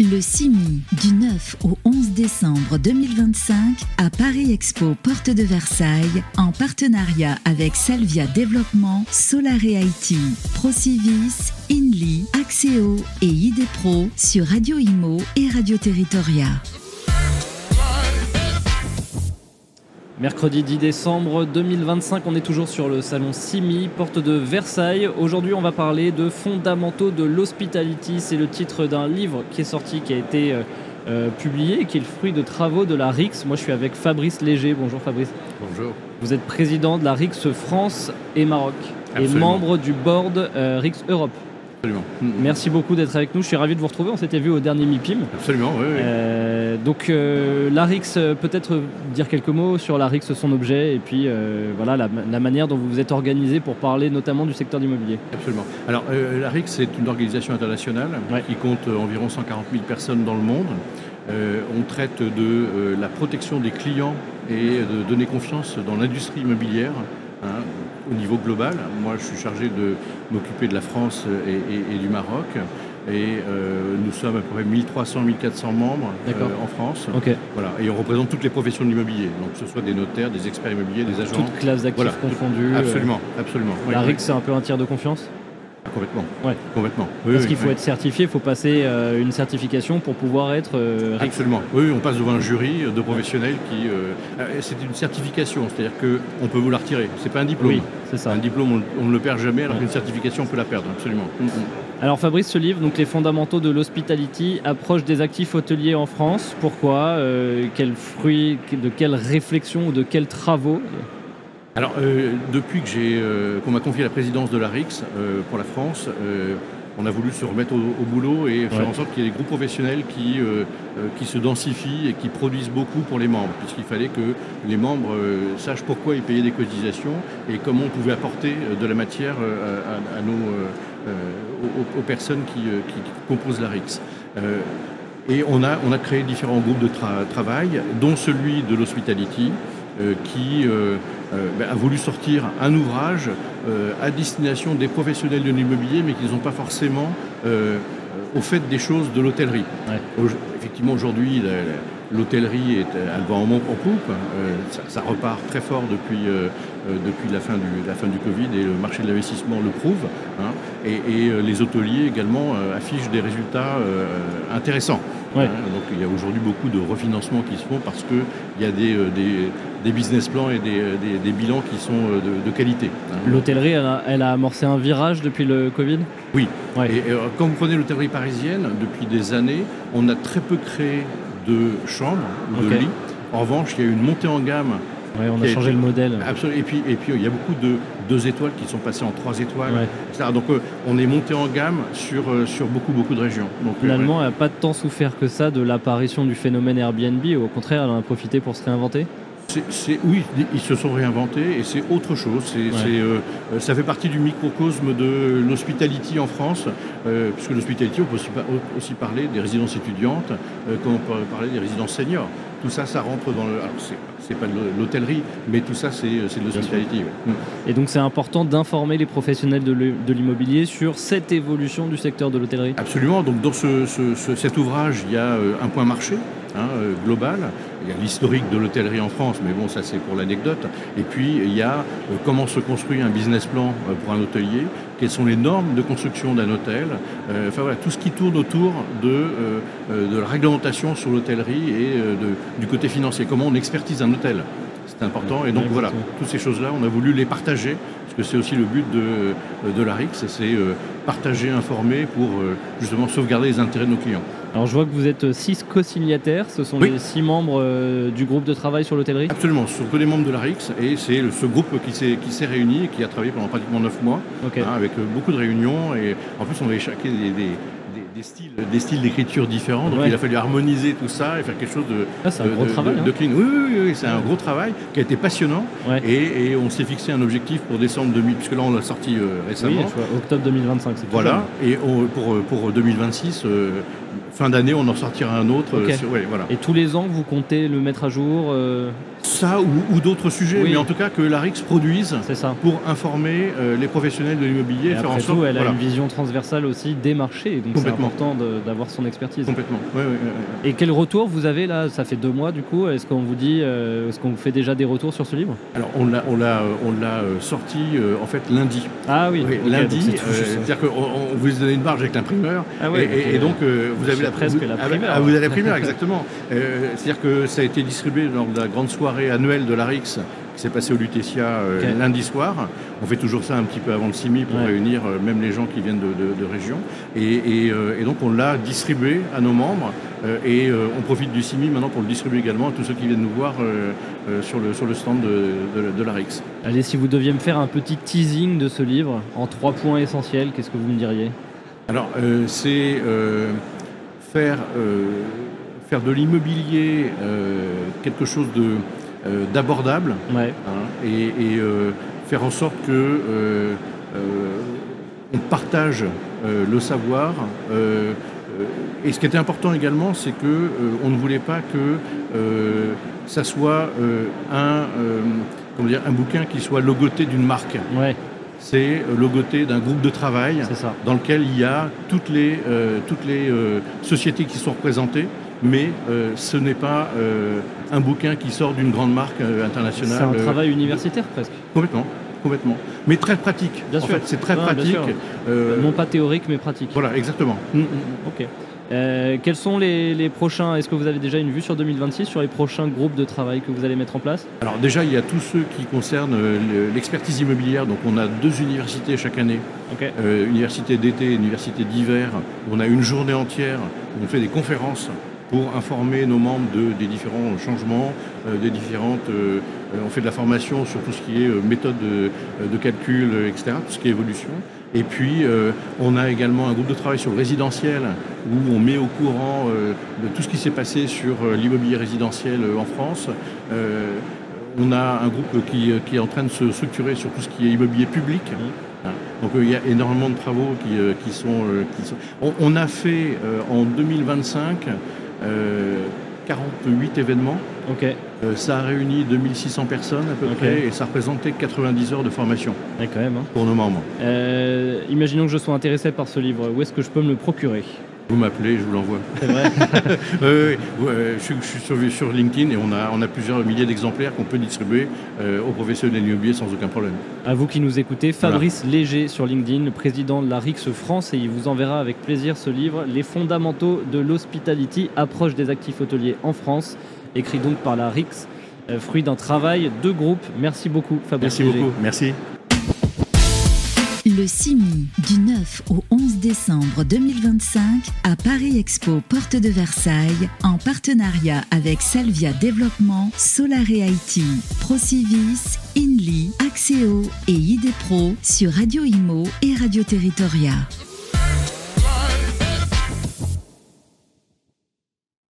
Le CIMI, du 9 au 11 décembre 2025 à Paris Expo Porte de Versailles, en partenariat avec Salvia Développement, Solare IT, Procivis, Inly, Axéo et ID Pro sur Radio Imo et Radio Territoria. Mercredi 10 décembre 2025, on est toujours sur le salon CIMI, porte de Versailles. Aujourd'hui, on va parler de fondamentaux de l'hospitality. C'est le titre d'un livre qui est sorti, qui a été publié, qui est le fruit de travaux de la RIX. Moi, je suis avec Fabrice Léger. Bonjour Fabrice. Bonjour. Vous êtes président de la RIX France et Maroc. Absolument. Et membre du board RIX Europe. Absolument. Merci beaucoup d'être avec nous. Je suis ravi de vous retrouver. On s'était vu au dernier MIPIM. Absolument, oui. Donc la RIX, peut-être dire quelques mots sur la RIX, son objet, et puis voilà la manière dont vous vous êtes organisé pour parler notamment du secteur d'immobilier. Absolument. Alors la RIX, c'est une organisation internationale qui compte environ 140 000 personnes dans le monde. On traite de la protection des clients et de donner confiance dans l'industrie immobilière. Au niveau global. Moi, je suis chargé de m'occuper de la France et du Maroc. Et nous sommes à peu près 1300-1400 membres en France. Okay. Voilà. Et on représente toutes les professions de l'immobilier. Donc, que ce soit des notaires, des experts immobiliers, des agents. Toutes classes d'actifs confondues. Absolument. La RIX, c'est un peu un tiers de confiance ? Complètement. Ouais. Complètement. Parce qu'il faut être certifié, il faut passer une certification pour pouvoir être RIX. Absolument. Oui, on passe devant un jury de professionnels qui... c'est une certification, c'est-à-dire qu'on peut vous la retirer. C'est pas un diplôme. Oui, c'est ça. Un diplôme, on ne le perd jamais, alors qu'une certification, on peut la perdre, absolument. Alors Fabrice, ce livre, donc les fondamentaux de l'hospitality, approche des actifs hôteliers en France. Pourquoi quel fruit, de quelle réflexion ou de quels travaux? Alors, depuis que qu'on m'a confié la présidence de la RIX pour la France, on a voulu se remettre au boulot et faire en sorte qu'il y ait des groupes professionnels qui se densifient et qui produisent beaucoup pour les membres, puisqu'il fallait que les membres sachent pourquoi ils payaient des cotisations et comment on pouvait apporter de la matière aux personnes qui composent la RIX. Et on a créé différents groupes de travail, dont celui de l'hospitality, qui a voulu sortir un ouvrage à destination des professionnels de l'immobilier, mais qui ne sont pas forcément au fait des choses de l'hôtellerie. Ouais. Effectivement, aujourd'hui, l'hôtellerie elle va en poupe. Ça repart très fort depuis la fin du Covid, et le marché de l'investissement le prouve. Et les hôteliers également affichent des résultats intéressants. Ouais. Donc il y a aujourd'hui beaucoup de refinancements qui se font parce qu'il y a des business plans et des bilans qui sont de qualité. L'hôtellerie, elle a amorcé un virage depuis le Covid ? Oui. Ouais. Et quand vous prenez l'hôtellerie parisienne, depuis des années, on a très peu créé de chambres ou de lits. En revanche, il y a eu une montée en gamme. Oui, on a changé le modèle. Absolument. Et puis il y a beaucoup de 2 étoiles qui sont passées en 3 étoiles. Ouais. Donc on est monté en gamme sur beaucoup de régions. Donc, finalement, elle n'a pas tant souffert que ça de l'apparition du phénomène Airbnb. Au contraire, elle en a profité pour se réinventer. Oui, ils se sont réinventés et c'est autre chose. Ça fait partie du microcosme de l'hospitality en France, puisque l'hospitality, on peut aussi parler des résidences étudiantes, comme on peut parler des résidences seniors. Tout ça, ça rentre dans le... Alors, c'est pas de l'hôtellerie, mais tout ça, c'est de l'hospitality. Ouais. Et donc, c'est important d'informer les professionnels de l'immobilier sur cette évolution du secteur de l'hôtellerie. Absolument. Donc, dans cet ouvrage, il y a un point marché global. Il y a l'historique de l'hôtellerie en France, mais bon, ça, c'est pour l'anecdote. Et puis, il y a comment se construit un business plan pour un hôtelier, quelles sont les normes de construction d'un hôtel, enfin voilà, tout ce qui tourne autour de la réglementation sur l'hôtellerie et du côté financier, comment on expertise un hôtel. C'est important, et donc voilà, toutes ces choses-là, on a voulu les partager, parce que c'est aussi le but de la RIX, c'est partager, informer pour justement sauvegarder les intérêts de nos clients. Alors je vois que vous êtes 6 co-signataires, ce sont les 6 membres du groupe de travail sur l'hôtellerie ? Absolument, ce sont que des membres de la RIX, et c'est ce groupe qui s'est réuni et qui a travaillé pendant pratiquement 9 mois, avec beaucoup de réunions, et en plus on avait chacun des styles d'écriture différents, donc il a fallu harmoniser tout ça et faire quelque chose de clean. Oui, c'est un gros travail qui a été passionnant, et on s'est fixé un objectif pour décembre 2000, puisque là on l'a sorti récemment. Oui, octobre 2025, c'est voilà, et pour 2026, fin d'année, on en sortira un autre. Et tous les ans, vous comptez le mettre à jour Ça ou d'autres sujets, Oui. mais en tout cas que l'ARIX produise C'est ça. pour informer les professionnels de l'immobilier, Et faire en après sorte... tout, elle a voilà. une vision transversale aussi des marchés, donc c'est Complètement. important d'avoir son expertise. Complètement. Ouais. Et quel retour vous avez là? Ça fait 2 mois du coup. Est-ce qu'on vous dit, est-ce qu'on vous fait déjà des retours sur ce livre? Alors on l'a sorti en fait lundi. Ah oui, ok, lundi, donc c'est tout juste. c'est-à-dire qu'on vous a donné une marge avec l'imprimeur, Ah ouais, et donc vous avez presque la primeur. vous avez la primeur, exactement. C'est-à-dire que ça a été distribué lors de la grande soirée annuelle de l'ARIX qui s'est passée au Lutetia lundi soir. On fait toujours ça un petit peu avant le CIMI pour réunir même les gens qui viennent de région. Et donc on l'a distribué à nos membres et on profite du CIMI maintenant pour le distribuer également à tous ceux qui viennent nous voir sur le stand de l'ARIX. Allez, si vous deviez me faire un petit teasing de ce livre en 3 points essentiels, qu'est-ce que vous me diriez? Alors, c'est faire de l'immobilier quelque chose d'abordable, Ouais. hein, et faire en sorte que on partage le savoir. Et ce qui était important également, c'est que on ne voulait pas que ça soit un bouquin qui soit logoté d'une marque. Ouais, C'est logoté d'un groupe de travail c'est ça. dans lequel il y a toutes les sociétés qui sont représentées, mais ce n'est pas un bouquin qui sort d'une grande marque internationale. C'est un travail universitaire presque. Complètement. Mais très pratique. Bien en sûr. fait, c'est très Non, bien pratique. sûr. Non pas théorique mais pratique. Voilà, exactement. Ok. Quels sont les prochains? Est-ce que vous avez déjà une vue sur 2026, sur les prochains groupes de travail que vous allez mettre en place? Alors déjà, il y a tous ceux qui concernent l'expertise immobilière. Donc on a 2 universités chaque année. Ok. Université d'été et université d'hiver. On a une journée entière où on fait des conférences pour informer nos membres des différents changements, on fait de la formation sur tout ce qui est méthode de calcul, etc., tout ce qui est évolution. Et puis, on a également un groupe de travail sur le résidentiel où on met au courant de tout ce qui s'est passé sur l'immobilier résidentiel en France. On a un groupe qui est en train de se structurer sur tout ce qui est immobilier public. Donc il y a énormément de travaux qui sont... On a fait en 2025 48 événements. Ok. Ça a réuni 2600 personnes à peu près et ça représentait 90 heures de formation Quand même. pour nos membres. Imaginons que je sois intéressé par ce livre. Où est-ce que je peux me le procurer? Vous m'appelez, je vous l'envoie. C'est vrai. Je suis sur LinkedIn et on a plusieurs milliers d'exemplaires qu'on peut distribuer aux professionnels immobiliers sans aucun problème. À vous qui nous écoutez, Fabrice Léger sur LinkedIn, le président de l'ARIX France, et il vous enverra avec plaisir ce livre, Les fondamentaux de l'hospitality, approche des actifs hôteliers en France, écrit donc par l'ARIX, fruit d'un travail de groupe. Merci beaucoup Fabrice Merci Léger. beaucoup, merci. Le CIMI du 9 au 11 décembre 2025 à Paris Expo Porte de Versailles en partenariat avec Salvia Développement, Solaré IT, Procivis, Inly, Axéo et ID Pro sur Radio Imo et Radio Territoria.